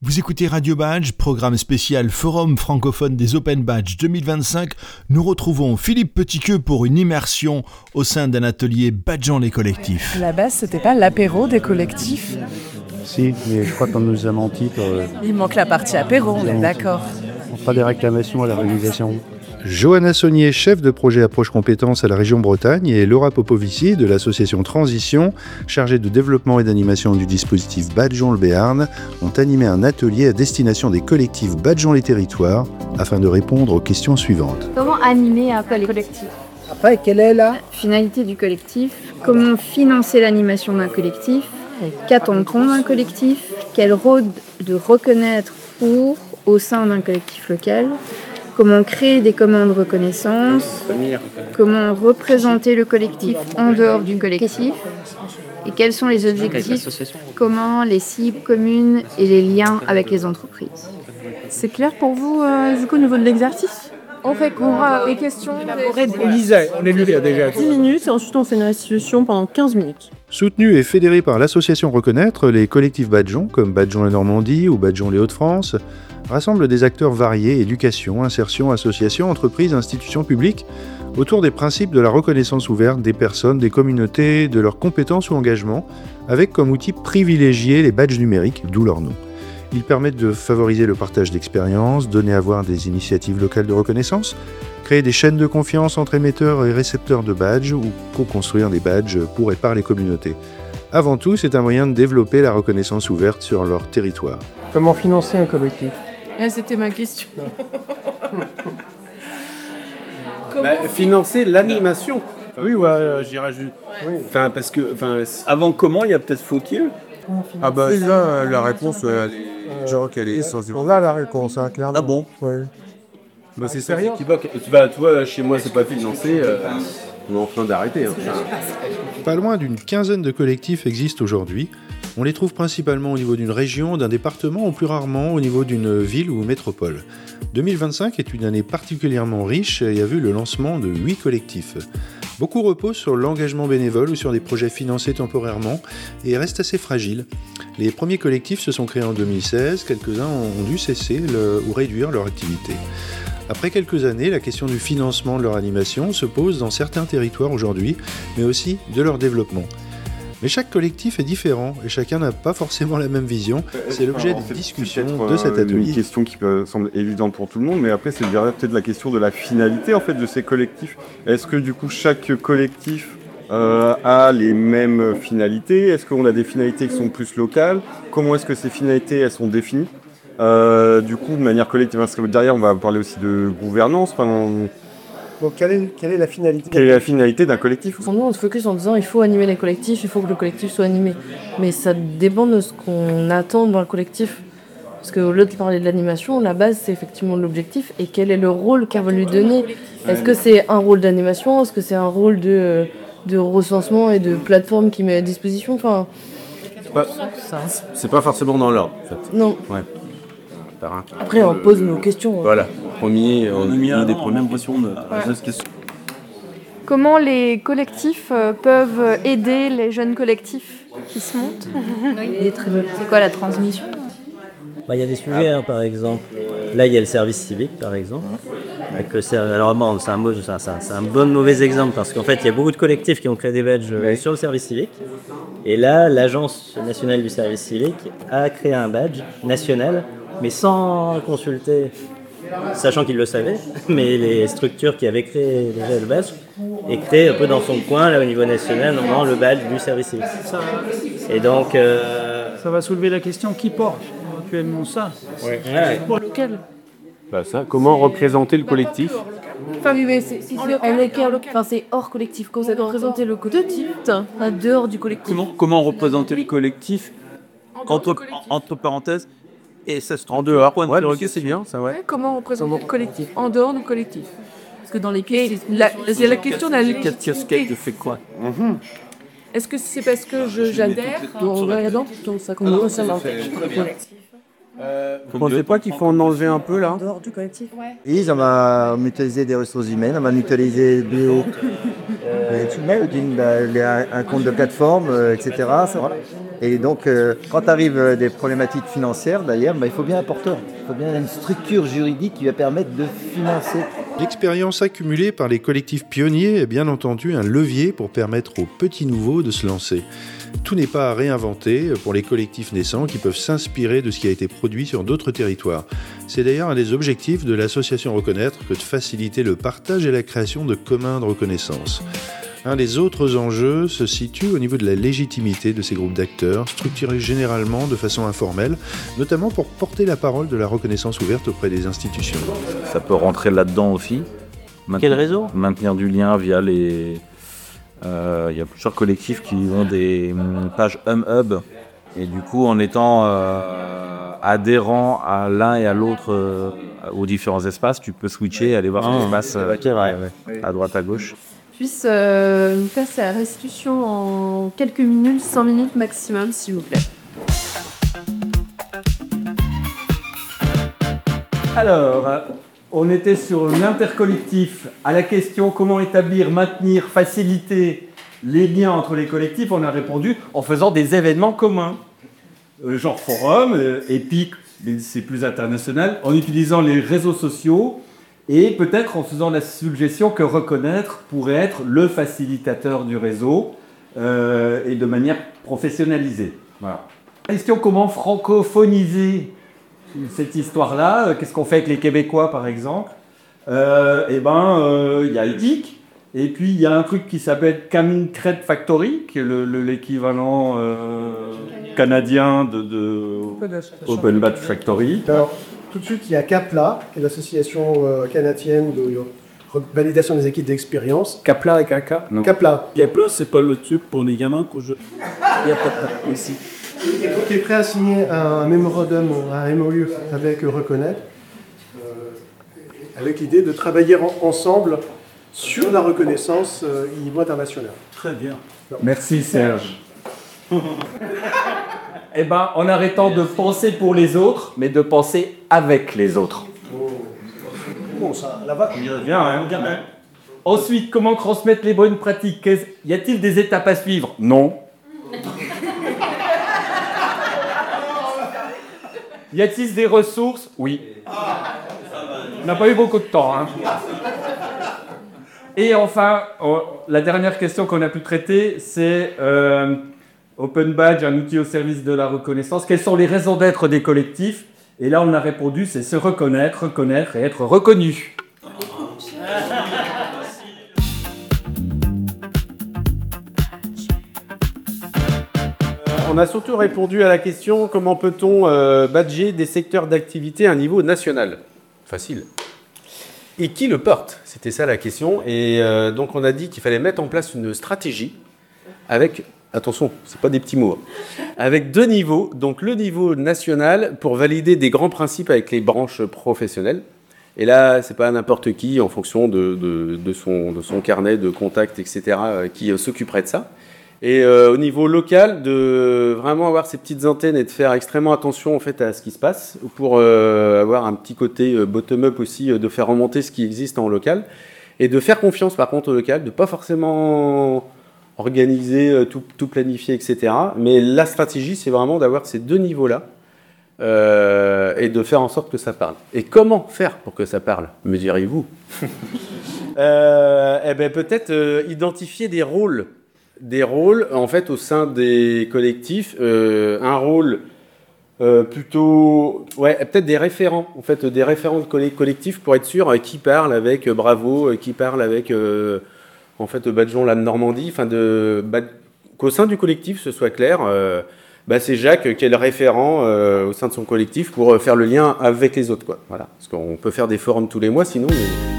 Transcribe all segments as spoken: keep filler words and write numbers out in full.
Vous écoutez Radio Badge, programme spécial Forum francophone des Open Badge deux mille vingt-cinq. Nous retrouvons Philippe Petitqueux pour une immersion au sein d'un atelier badgeant les collectifs. À la base, c'était pas l'apéro des collectifs? Si, mais je crois qu'on nous a menti. Pour... Il manque la partie apéro, on est d'accord. Pas des réclamations à la réalisation. Johanna Saunier, chef de projet Approche Compétences à la région Bretagne, et Laura Popovici de l'association Transition, chargée de développement et d'animation du dispositif Badgeons le Béarn, ont animé un atelier à destination des collectifs Badgeons les territoires afin de répondre aux questions suivantes. Comment animer un collectif ? Après, quelle est la finalité du collectif ? Comment financer l'animation d'un collectif ? Qu'attend-on d'un collectif ? Quel rôle de reconnaître pour au sein d'un collectif local ? Comment créer des communs de reconnaissance ? Comment représenter le collectif en dehors du collectif ? Et quels sont les objectifs ? Comment les cibles communes et les liens avec les entreprises ? C'est clair pour vous, euh, du coup, au niveau de l'exercice ? On fait court euh, les questions. On lisait, on est nul déjà. dix minutes et ensuite on fait une restitution pendant quinze minutes. Soutenus et fédérés par l'association Reconnaître, les collectifs Badgeons, comme Badgeons la Normandie ou Badgeons les Hauts-de-France, rassemblent des acteurs variés, éducation, insertion, associations, entreprises, institutions publiques, autour des principes de la reconnaissance ouverte des personnes, des communautés, de leurs compétences ou engagements, avec comme outil privilégié les badges numériques, d'où leur nom. Ils permettent de favoriser le partage d'expériences, donner à voir des initiatives locales de reconnaissance, créer des chaînes de confiance entre émetteurs et récepteurs de badges ou co-construire des badges pour et par les communautés. Avant tout, c'est un moyen de développer la reconnaissance ouverte sur leur territoire. Comment financer un collectif ? Ah, c'était ma question. bah, financer l'animation. Oui, ouais, euh, j'irais juste. Oui. Enfin, parce que, enfin, avant comment, il y a peut-être faut-il. Ah bah déjà, la réponse, elle est, genre qu'elle est essentielle. On a la réponse, hein, clairement. Ah bon ? Oui. Bah c'est sérieux. Tu vois, tu vas, toi, chez moi, c'est pas financé. Euh, on est en train d'arrêter. Hein. Pas loin d'une quinzaine de collectifs existent aujourd'hui. On les trouve principalement au niveau d'une région, d'un département ou plus rarement au niveau d'une ville ou métropole. deux mille vingt-cinq est une année particulièrement riche et a vu le lancement de huit collectifs. Beaucoup reposent sur l'engagement bénévole ou sur des projets financés temporairement et restent assez fragiles. Les premiers collectifs se sont créés en deux mille seize, quelques-uns ont dû cesser le, ou réduire leur activité. Après quelques années, la question du financement de leur animation se pose dans certains territoires aujourd'hui, mais aussi de leur développement. Mais chaque collectif est différent et chacun n'a pas forcément la même vision. C'est l'objet des discussions de cet atelier. C'est une question qui peut semble évidente pour tout le monde, mais après c'est peut-être la question de la finalité en fait de ces collectifs. Est-ce que du coup chaque collectif euh, a les mêmes finalités ? Est-ce qu'on a des finalités qui sont plus locales ? Comment est-ce que ces finalités elles sont définies ? euh, Du coup de manière collective, parce que derrière on va parler aussi de gouvernance. Enfin, Donc, quelle est, quelle est la finalité ? Quelle est la finalité d'un collectif ? Pour nous, on se focus en disant il faut animer les collectifs, il faut que le collectif soit animé. Mais ça dépend de ce qu'on attend dans le collectif. Parce qu'au lieu de parler de l'animation, la base, c'est effectivement l'objectif. Et quel est le rôle qu'on va lui donner ? Est-ce que c'est un rôle d'animation ? Est-ce que c'est un rôle de, de recensement et de plateforme qui met à disposition ? Enfin, c'est pas, c'est pas forcément dans l'ordre, en fait. Non. Ouais. Après, on pose nos questions. Voilà. Premier, on a mis une des premières questions de ouais. questions. Comment les collectifs euh, peuvent aider les jeunes collectifs qui se montent ? Oui. C'est quoi la transmission ? Bah, y a des sujets, hein, par exemple. Là, il y a le service civique, par exemple. Avec le ser- Alors, bon, c'est, un mot, c'est, un, c'est un bon mauvais exemple, parce qu'en fait, il y a beaucoup de collectifs qui ont créé des badges oui. sur le service civique. Et là, l'Agence nationale du service civique a créé un badge national, mais sans consulter, sachant qu'ils le savaient, mais les structures qui avaient créé déjà le badge et créé un peu dans son coin, là au niveau national, normalement le badge du service civique. Et donc... Euh... Ça va soulever la question, qui porte actuellement ça ? Ouais. Ouais. Pour lequel ? Bah ça, comment représenter le collectif ? Enfin, oui, mais c'est, c'est, c'est, enfin, c'est hors collectif. Quand vous représenter le collectif, en dehors du collectif. Comment, comment représenter le collectif entre, entre parenthèses et ça se en dehors. Point de ouais, ok, c'est bien, ça, ouais. ouais comment représenter le collectif en dehors du collectif ? Parce que dans les pieds, la, c'est la question de la légitimité. Casquette de fait quoi ? mm-hmm. Est-ce que c'est parce que je, j'adhère dans regardant donc ça commence à marcher. Euh, vous ne pensez pas qu'il faut en enlever un peu là ? En dehors du collectif ? Ouais. Oui, on va mutualiser des ressources humaines, on va mutualiser bio, euh, un compte de plateforme, euh, et cetera. Ça, voilà. Et donc, euh, quand arrivent euh, des problématiques financières, d'ailleurs, bah, il faut bien un porteur. Il faut bien une structure juridique qui va permettre de financer. L'expérience accumulée par les collectifs pionniers est bien entendu un levier pour permettre aux petits nouveaux de se lancer. Tout n'est pas à réinventer pour les collectifs naissants qui peuvent s'inspirer de ce qui a été produit sur d'autres territoires. C'est d'ailleurs un des objectifs de l'association Reconnaître que de faciliter le partage et la création de communs de reconnaissance. Un des autres enjeux se situe au niveau de la légitimité de ces groupes d'acteurs, structurés généralement de façon informelle, notamment pour porter la parole de la reconnaissance ouverte auprès des institutions. Ça peut rentrer là-dedans aussi. Maintenir, Quel réseau ? Maintenir du lien via les... Il euh, y a plusieurs collectifs qui ont des pages Hum Hub. Et du coup, en étant euh, adhérent à l'un et à l'autre, euh, aux différents espaces, tu peux switcher et aller voir ce qui se passe euh, okay, ouais, ouais. à droite, à gauche. Puisse euh, nous faire sa restitution en quelques minutes, cinq minutes maximum, s'il vous plaît. Alors, on était sur l'intercollectif. À la question comment établir, maintenir, faciliter les liens entre les collectifs, on a répondu en faisant des événements communs. Euh, genre forum, euh, Epic, c'est plus international, en utilisant les réseaux sociaux et peut-être en faisant la suggestion que Reconnaître pourrait être le facilitateur du réseau euh, et de manière professionnalisée. Voilà. Question comment francophoniser cette histoire-là, qu'est-ce qu'on fait avec les Québécois par exemple ? euh, Eh ben, il euh, y a Epic, et puis il y a un truc qui s'appelle Coming Cred Factory, qui est le, le, l'équivalent euh, canadien de, de Open Badge Factory. Alors, tout de suite, il y a CAPLA, qui est l'association euh, canadienne de euh, validation des équipes d'expérience. CAPLA avec un K. Non. CAPLA. CAPLA, c'est pas le truc pour les gamins que je... Il n'y a pas de ici. Et donc, il est prêt à signer un mémorandum, un M O U avec Reconnaître, euh, avec l'idée de travailler en, ensemble sur la reconnaissance euh, au niveau international. Très bien. Merci Serge. Eh ben, en arrêtant de penser pour les autres, mais de penser avec les autres. Oh. Bon, ça, là-bas. Bien, hein, bien, hein. Ensuite, comment transmettre les bonnes pratiques ? Y a-t-il des étapes à suivre ? Non. Y a-t-il des ressources ? Oui. On n'a pas eu beaucoup de temps. Hein. Et enfin, oh, la dernière question qu'on a pu traiter, c'est euh, Open Badge, un outil au service de la reconnaissance. Quelles sont les raisons d'être des collectifs ? Et là, on a répondu, c'est se reconnaître, reconnaître et être reconnu. On a surtout répondu à la question comment peut-on euh, badger des secteurs d'activité à un niveau national ? Facile. Et qui le porte ? C'était ça la question. Et euh, donc on a dit qu'il fallait mettre en place une stratégie avec, attention, c'est pas des petits mots, hein, avec deux niveaux. Donc le niveau national pour valider des grands principes avec les branches professionnelles. Et là, c'est pas n'importe qui en fonction de, de, de, son, de son carnet de contacts, et cetera, qui euh, s'occuperait de ça. Et euh, au niveau local, de vraiment avoir ces petites antennes et de faire extrêmement attention en fait à ce qui se passe pour euh, avoir un petit côté euh, bottom-up aussi, euh, de faire remonter ce qui existe en local et de faire confiance par contre au local, de pas forcément organiser, euh, tout, tout planifier, et cetera. Mais la stratégie, c'est vraiment d'avoir ces deux niveaux-là euh, et de faire en sorte que ça parle. Et comment faire pour que ça parle, me direz-vous ? euh, Eh bien peut-être euh, identifier des rôles. Des rôles, en fait, au sein des collectifs, euh, un rôle euh, plutôt... Ouais, peut-être des référents, en fait, des référents de collectifs pour être sûr euh, qui parle avec euh, Bravo, euh, qui parle avec, euh, en fait, Badgeons la Normandie, enfin, de, bah, qu'au sein du collectif, ce soit clair, euh, bah, c'est Jacques qui est le référent euh, au sein de son collectif pour euh, faire le lien avec les autres, quoi. Voilà, parce qu'on peut faire des forums tous les mois, sinon... Mais...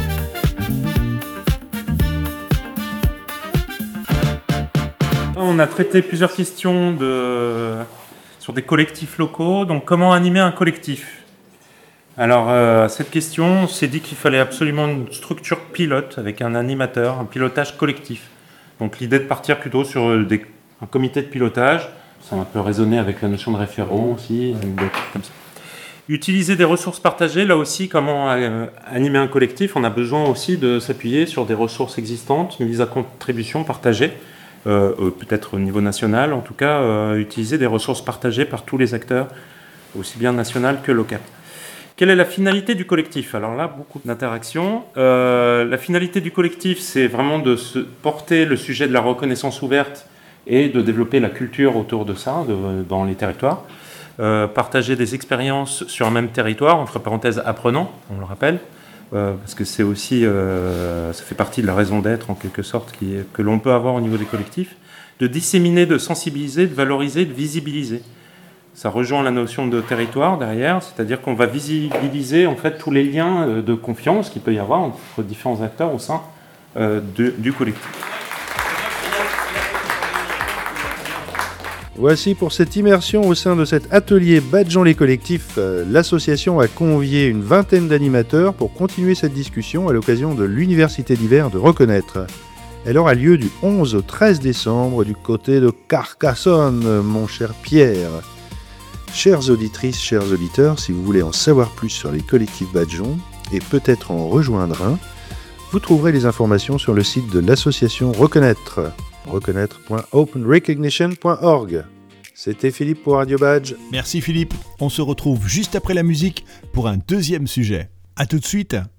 On a traité plusieurs questions de... sur des collectifs locaux. Donc, comment animer un collectif ? Alors, euh, cette question, on s'est dit qu'il fallait absolument une structure pilote avec un animateur, un pilotage collectif. Donc, l'idée de partir plutôt sur des... un comité de pilotage. Ça a un peu résonné avec la notion de référent aussi, des trucs comme ça. Utiliser des ressources partagées, là aussi, comment euh, animer un collectif ? On a besoin aussi de s'appuyer sur des ressources existantes, mises à contribution, partagées. euh, euh, peut-être au niveau national, en tout cas, euh, utiliser des ressources partagées par tous les acteurs, aussi bien national que local. Quelle est la finalité du collectif? Alors là, beaucoup d'interactions. Euh, la finalité du collectif, c'est vraiment de se porter le sujet de la reconnaissance ouverte et de développer la culture autour de ça de, dans les territoires. Euh, partager des expériences sur un même territoire, entre parenthèses apprenants, on le rappelle, euh, parce que c'est aussi, euh, ça fait partie de la raison d'être en quelque sorte qui est, que l'on peut avoir au niveau des collectifs, de disséminer, de sensibiliser, de valoriser, de visibiliser. Ça rejoint la notion de territoire derrière, c'est-à-dire qu'on va visibiliser en fait tous les liens de confiance qu'il peut y avoir entre différents acteurs au sein euh, de, du collectif. Voici pour cette immersion au sein de cet atelier Badgeant les collectifs. Euh, l'association a convié une vingtaine d'animateurs pour continuer cette discussion à l'occasion de l'Université d'hiver de Reconnaître. Elle aura lieu du onze au treize décembre du côté de Carcassonne, mon cher Pierre. Chères auditrices, chers auditeurs, si vous voulez en savoir plus sur les collectifs Badgeant et peut-être en rejoindre un, vous trouverez les informations sur le site de l'association Reconnaître, reconnaître point open recognition point org. C'était Philippe pour Radio Badge. Merci Philippe, on se retrouve juste après la musique pour un deuxième sujet. A tout de suite.